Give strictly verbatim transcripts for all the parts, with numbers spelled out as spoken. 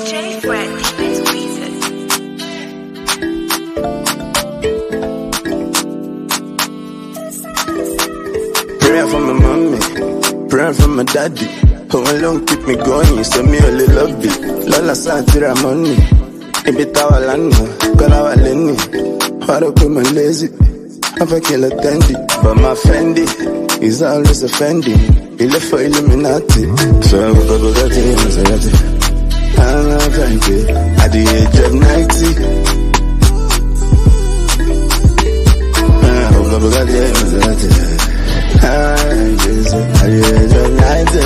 J Fred, Deepest Reason. Prayer for my mommy, prayer for my daddy. Home alone keep me going, so me only love it. Lola Santira money, Ibita Walano, Kalawa Lenny. Hard up with my lazy, I'm a killer dandy. But my Fendi is always offending. He left for Illuminati, so I woke up with that. I'm not twenty, at the age of ninety. I woke up with that. I'm just at the age of ninety.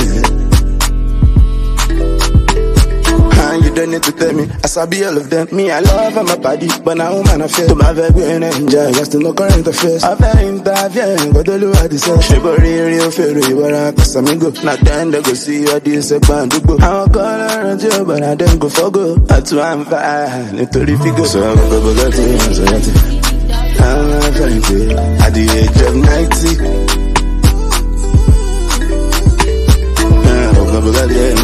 And you don't need to tell me, I sabi all of them. Me, I love my body, but now I'm a feel. To my very good enjoy, just to no current affairs. I've been interviewing, but the Lord is saying, she body real fairy, but I pass me go. Not then they go see what this a band to go. I'm a color on you, but I don't go for go. That's why I'm fine, it's to figure. So I'm go go go to you, I'm not trying to, at the age of ninety. I'm go go go to you,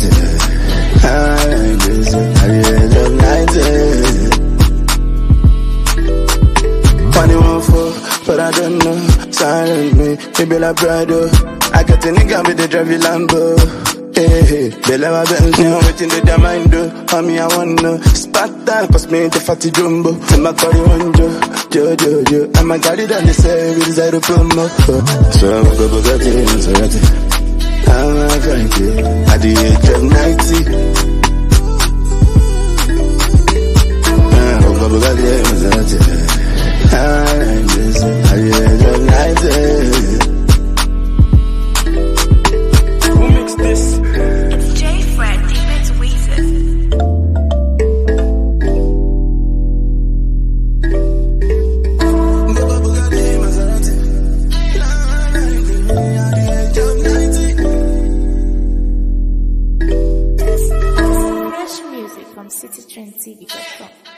I'm just at the age of ninety. twenty-one for, but I don't know. Silent me, maybe like Brado. I got a nigga with the driving Lambo. Hey, hey, they let my Bentley, I'm waiting to their mind, though. Homie, I wanna Sparta, pass me the fatty jumbo. Till my curry one, Joe, Joe, Joe, Joe. I'm a carry down the side with zero promo. So I'm gonna go get it, so get it. I'm not trying to, at the age of ninety. I'm gonna go get it, so get it. I'm just at the age of ninety. Who makes this? It's J Fred, Deepest Reason. Fresh music from City Trend T V dot com.